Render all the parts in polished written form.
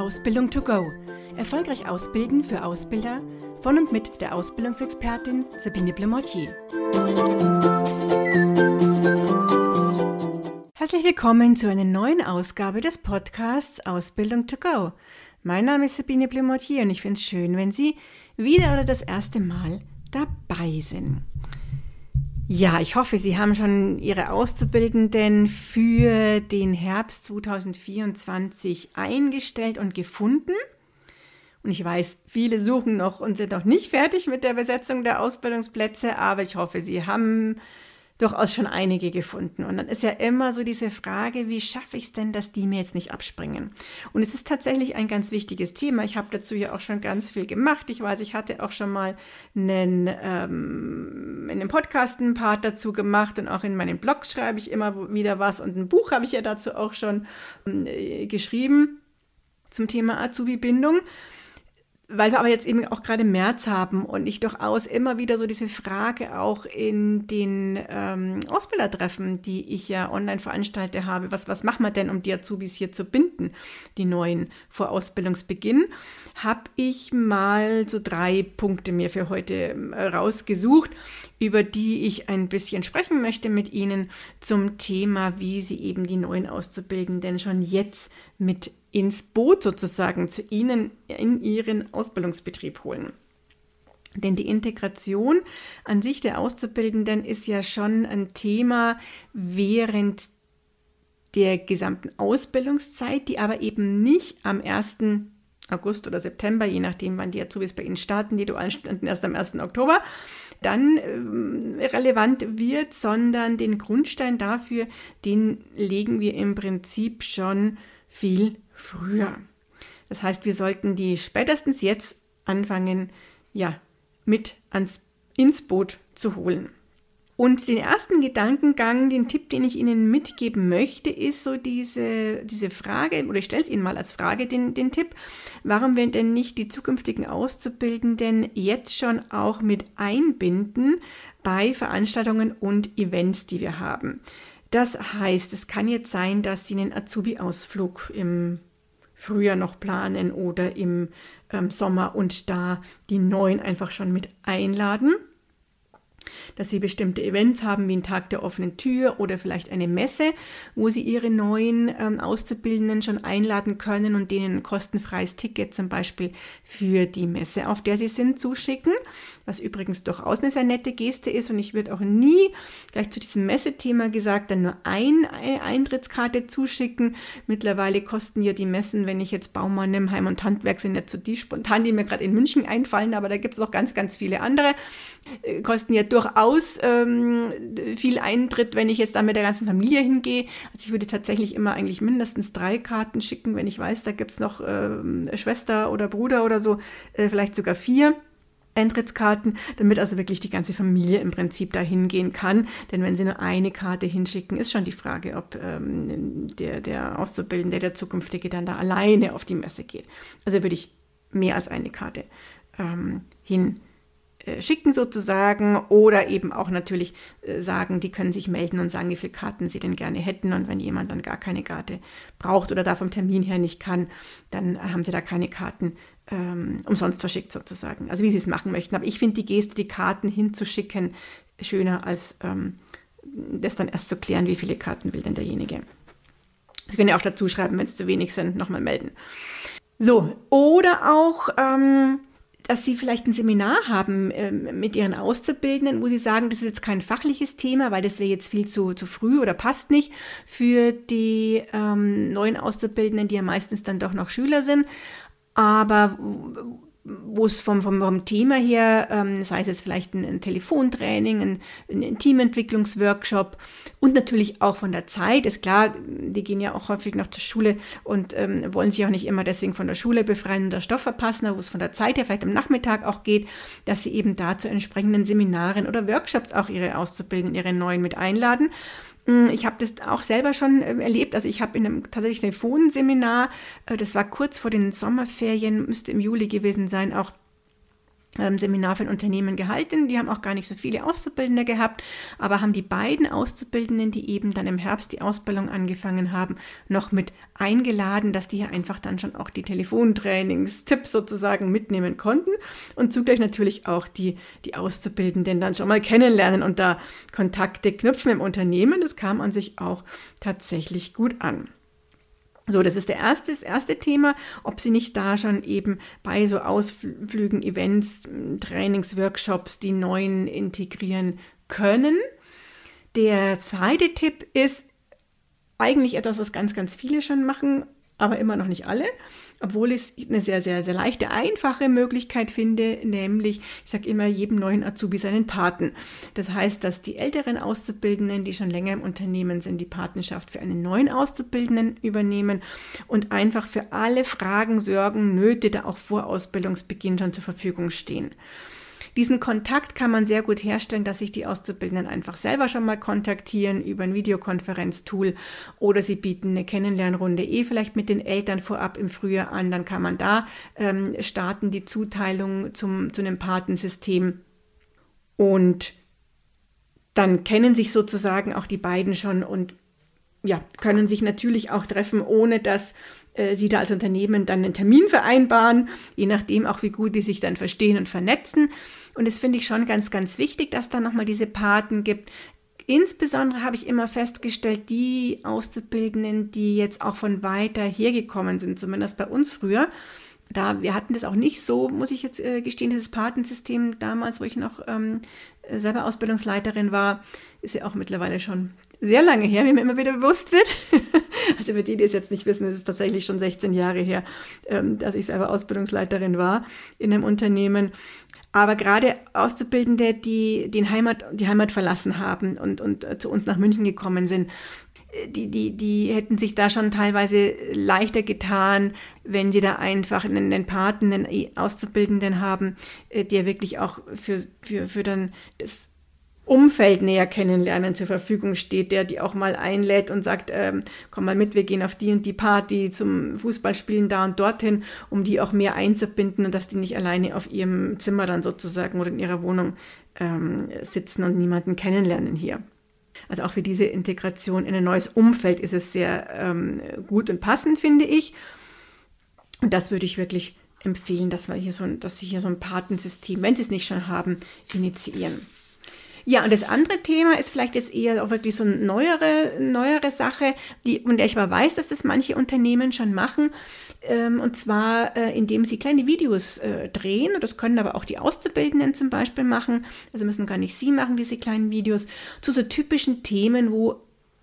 Ausbildung to go. Erfolgreich ausbilden für Ausbilder von und mit der Ausbildungsexpertin Sabine Blemortier. Herzlich willkommen zu einer neuen Ausgabe des Podcasts Ausbildung to go. Mein Name ist Sabine Blemortier und ich finde es schön, wenn Sie wieder oder das erste Mal dabei sind. Ja, ich hoffe, Sie haben schon Ihre Auszubildenden für den Herbst 2024 eingestellt und gefunden. Und ich weiß, viele suchen noch und sind noch nicht fertig mit der Besetzung der Ausbildungsplätze, aber ich hoffe, Sie haben durchaus schon einige gefunden. Und dann ist ja immer so diese Frage, wie schaffe ich es denn, dass die mir jetzt nicht abspringen? Und es ist tatsächlich ein ganz wichtiges Thema. Ich habe dazu ja auch schon ganz viel gemacht. Ich weiß, ich hatte auch schon mal in einem Podcast einen Part dazu gemacht und auch in meinen Blogs schreibe ich immer wieder was. Und ein Buch habe ich ja dazu auch schon geschrieben zum Thema Azubi-Bindung. Weil wir aber jetzt eben auch gerade März haben und ich durchaus immer wieder so diese Frage auch in den Ausbildertreffen, die ich ja online veranstalte habe, was machen wir denn, um die Azubis hier zu binden, die neuen vor Ausbildungsbeginn, habe ich mal so 3 Punkte mir für heute rausgesucht, über die ich ein bisschen sprechen möchte mit Ihnen zum Thema, wie Sie eben die neuen Auszubildenden schon jetzt mit ins Boot sozusagen zu Ihnen in Ihren Ausbildungsbetrieb holen. Denn die Integration an sich der Auszubildenden ist ja schon ein Thema während der gesamten Ausbildungszeit, die aber eben nicht am 1. August oder September, je nachdem, wann die Azubis bei Ihnen starten, die dualen Studenten erst am 1. Oktober, dann relevant wird, sondern den Grundstein dafür, den legen wir im Prinzip schon viel früher. Das heißt, wir sollten die spätestens jetzt anfangen, mit ins Boot zu holen. Und den ersten Gedankengang, den Tipp, den ich Ihnen mitgeben möchte, ist so diese Frage, oder ich stelle es Ihnen mal als Frage, den Tipp, warum wir denn nicht die zukünftigen Auszubildenden jetzt schon auch mit einbinden bei Veranstaltungen und Events, die wir haben. Das heißt, es kann jetzt sein, dass Sie einen Azubi-Ausflug im Frühjahr noch planen oder im Sommer und da die Neuen einfach schon mit einladen. Dass Sie bestimmte Events haben, wie einen Tag der offenen Tür oder vielleicht eine Messe, wo Sie Ihre neuen Auszubildenden schon einladen können und denen ein kostenfreies Ticket zum Beispiel für die Messe, auf der Sie sind, zuschicken, was übrigens durchaus eine sehr nette Geste ist und ich würde auch nie, gleich zu diesem Messethema gesagt, dann nur eine Eintrittskarte zuschicken. Mittlerweile kosten ja die Messen, wenn ich jetzt Baumann im Heim- und Handwerk sind jetzt so die spontan, die mir gerade in München einfallen, aber da gibt es noch ganz, ganz viele andere, kosten ja durchaus viel Eintritt, wenn ich jetzt da mit der ganzen Familie hingehe. Also ich würde tatsächlich immer eigentlich mindestens 3 Karten schicken, wenn ich weiß, da gibt es noch Schwester oder Bruder oder so, vielleicht sogar 4 Eintrittskarten, damit also wirklich die ganze Familie im Prinzip da hingehen kann. Denn wenn Sie nur eine Karte hinschicken, ist schon die Frage, ob der Auszubildende, der Zukünftige dann da alleine auf die Messe geht. Also würde ich mehr als eine Karte hinschicken sozusagen oder eben auch natürlich sagen, die können sich melden und sagen, wie viele Karten sie denn gerne hätten und wenn jemand dann gar keine Karte braucht oder da vom Termin her nicht kann, dann haben sie da keine Karten umsonst verschickt sozusagen. Also wie sie es machen möchten. Aber ich finde die Geste, die Karten hinzuschicken, schöner als das dann erst zu klären, wie viele Karten will denn derjenige. Sie können ja auch dazu schreiben, wenn es zu wenig sind, nochmal melden. So, oder auch dass Sie vielleicht ein Seminar haben mit Ihren Auszubildenden, wo Sie sagen, das ist jetzt kein fachliches Thema, weil das wäre jetzt viel zu früh oder passt nicht für die neuen Auszubildenden, die ja meistens dann doch noch Schüler sind, aber wo es vom Thema her, sei es jetzt vielleicht ein Telefontraining, ein Teamentwicklungsworkshop und natürlich auch von der Zeit, ist klar, die gehen ja auch häufig noch zur Schule und wollen sich auch nicht immer deswegen von der Schule befreien und der Stoff verpassen, aber wo es von der Zeit her vielleicht am Nachmittag auch geht, dass sie eben da zu entsprechenden Seminaren oder Workshops auch ihre Auszubildenden, ihre Neuen mit einladen. Ich habe das auch selber schon erlebt, also ich habe in einem tatsächlich Telefonseminar, das war kurz vor den Sommerferien, müsste im Juli gewesen sein, auch Seminar für ein Unternehmen gehalten. Die haben auch gar nicht so viele Auszubildende gehabt, aber haben die beiden Auszubildenden, die eben dann im Herbst die Ausbildung angefangen haben, noch mit eingeladen, dass die hier einfach dann schon auch die Telefontrainings-Tipps sozusagen mitnehmen konnten und zugleich natürlich auch die Auszubildenden dann schon mal kennenlernen und da Kontakte knüpfen im Unternehmen. Das kam an sich auch tatsächlich gut an. So, das ist das erste Thema, ob Sie nicht da schon eben bei so Ausflügen, Events, Trainings, Workshops die neuen integrieren können. Der zweite Tipp ist eigentlich etwas, was ganz, ganz viele schon machen, aber immer noch nicht alle, obwohl ich es eine sehr, sehr, sehr leichte, einfache Möglichkeit finde, nämlich, ich sage immer, jedem neuen Azubi seinen Paten. Das heißt, dass die älteren Auszubildenden, die schon länger im Unternehmen sind, die Patenschaft für einen neuen Auszubildenden übernehmen und einfach für alle Fragen, Sorgen, Nöte da auch vor Ausbildungsbeginn schon zur Verfügung stehen. Diesen Kontakt kann man sehr gut herstellen, dass sich die Auszubildenden einfach selber schon mal kontaktieren über ein Videokonferenztool oder sie bieten eine Kennenlernrunde vielleicht mit den Eltern vorab im Frühjahr an. Dann kann man da starten, die Zuteilung zu einem Patensystem. Und dann kennen sich sozusagen auch die beiden schon und ja, können sich natürlich auch treffen, ohne dass Sie da als Unternehmen dann einen Termin vereinbaren, je nachdem auch, wie gut die sich dann verstehen und vernetzen. Und das finde ich schon ganz, ganz wichtig, dass da nochmal diese Paten gibt. Insbesondere habe ich immer festgestellt, die Auszubildenden, die jetzt auch von weiter hergekommen sind, zumindest bei uns früher, wir hatten das auch nicht so, muss ich jetzt gestehen, dieses Patensystem damals, wo ich noch selber Ausbildungsleiterin war, ist ja auch mittlerweile schon sehr lange her, wie mir immer wieder bewusst wird. Also für die es jetzt nicht wissen, ist es tatsächlich schon 16 Jahre her, dass ich selber Ausbildungsleiterin war in einem Unternehmen. Aber gerade Auszubildende, die die Heimat verlassen haben und zu uns nach München gekommen sind, die hätten sich da schon teilweise leichter getan, wenn sie da einfach einen Paten, einen Auszubildenden haben, der wirklich auch für dann das Umfeld näher kennenlernen zur Verfügung steht, der die auch mal einlädt und sagt, komm mal mit, wir gehen auf die und die Party zum Fußballspielen da und dorthin, um die auch mehr einzubinden und dass die nicht alleine auf ihrem Zimmer dann sozusagen oder in ihrer Wohnung sitzen und niemanden kennenlernen hier. Also auch für diese Integration in ein neues Umfeld ist es sehr gut und passend, finde ich. Und das würde ich wirklich empfehlen, dass Sie hier so ein Patensystem, wenn Sie es nicht schon haben, initiieren. Ja, und das andere Thema ist vielleicht jetzt eher auch wirklich so eine neuere Sache, von der ich aber weiß, dass das manche Unternehmen schon machen. Und zwar, indem sie kleine Videos drehen. Und das können aber auch die Auszubildenden zum Beispiel machen. Also müssen gar nicht sie machen, diese kleinen Videos, zu so typischen Themen, wo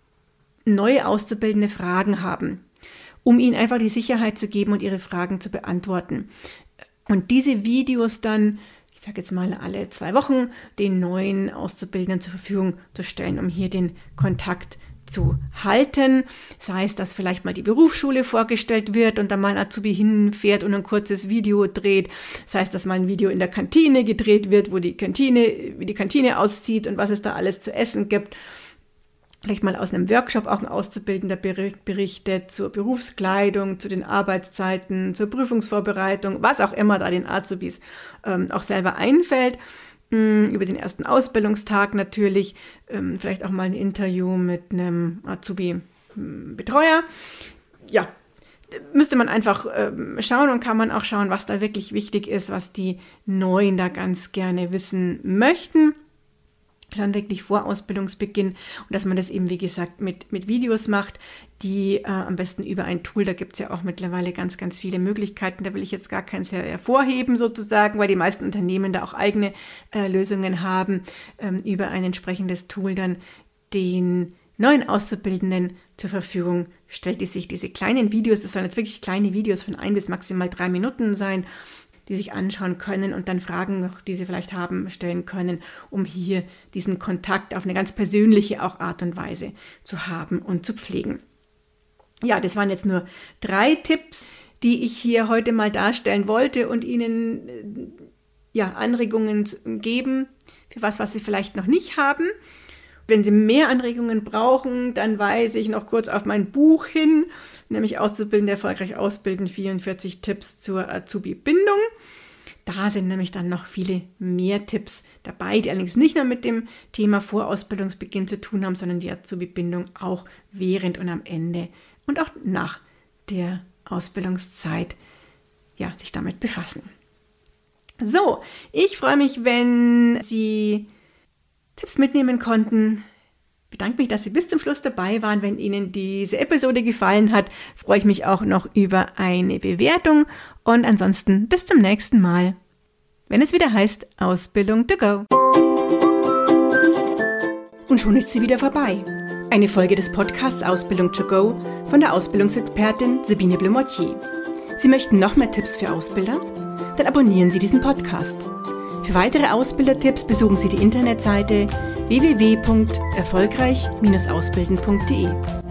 neue Auszubildende Fragen haben, um ihnen einfach die Sicherheit zu geben und ihre Fragen zu beantworten. Und diese Videos dann, ich sage jetzt mal, alle 2 Wochen den neuen Auszubildenden zur Verfügung zu stellen, um hier den Kontakt zu halten. Sei es, dass vielleicht mal die Berufsschule vorgestellt wird und dann mal ein Azubi hinfährt und ein kurzes Video dreht. Sei es, dass mal ein Video in der Kantine gedreht wird, wie die Kantine aussieht und was es da alles zu essen gibt. Vielleicht mal aus einem Workshop auch ein Auszubildender berichtet zur Berufskleidung, zu den Arbeitszeiten, zur Prüfungsvorbereitung, was auch immer da den Azubis auch selber einfällt. Über den ersten Ausbildungstag natürlich, vielleicht auch mal ein Interview mit einem Azubi-Betreuer. Ja, müsste man einfach schauen und kann man auch schauen, was da wirklich wichtig ist, was die Neuen da ganz gerne wissen möchten. Dann wirklich vor Ausbildungsbeginn und dass man das eben, wie gesagt, mit Videos macht, die am besten über ein Tool, da gibt es ja auch mittlerweile ganz, ganz viele Möglichkeiten, da will ich jetzt gar keins hervorheben sozusagen, weil die meisten Unternehmen da auch eigene Lösungen haben, über ein entsprechendes Tool dann den neuen Auszubildenden zur Verfügung stellt, die sich diese kleinen Videos, das sollen jetzt wirklich kleine Videos von 1 bis maximal 3 Minuten sein, die sich anschauen können und dann Fragen noch, die sie vielleicht haben, stellen können, um hier diesen Kontakt auf eine ganz persönliche auch Art und Weise zu haben und zu pflegen. Ja, das waren jetzt nur 3 Tipps, die ich hier heute mal darstellen wollte und Ihnen Anregungen geben für was Sie vielleicht noch nicht haben. Wenn Sie mehr Anregungen brauchen, dann weise ich noch kurz auf mein Buch hin, nämlich Auszubildende erfolgreich ausbilden, 44 Tipps zur Azubi-Bindung. Da sind nämlich dann noch viele mehr Tipps dabei, die allerdings nicht nur mit dem Thema Vorausbildungsbeginn zu tun haben, sondern die Azubi-Bindung auch während und am Ende und auch nach der Ausbildungszeit sich damit befassen. So, ich freue mich, wenn Sie Tipps mitnehmen konnten. Ich bedanke mich, dass Sie bis zum Schluss dabei waren. Wenn Ihnen diese Episode gefallen hat, freue ich mich auch noch über eine Bewertung. Und ansonsten bis zum nächsten Mal, wenn es wieder heißt Ausbildung to go. Und schon ist sie wieder vorbei. Eine Folge des Podcasts Ausbildung to go von der Ausbildungsexpertin Sabine Blumortier. Sie möchten noch mehr Tipps für Ausbilder? Dann abonnieren Sie diesen Podcast. Für weitere Ausbildertipps besuchen Sie die Internetseite www.erfolgreich-ausbilden.de.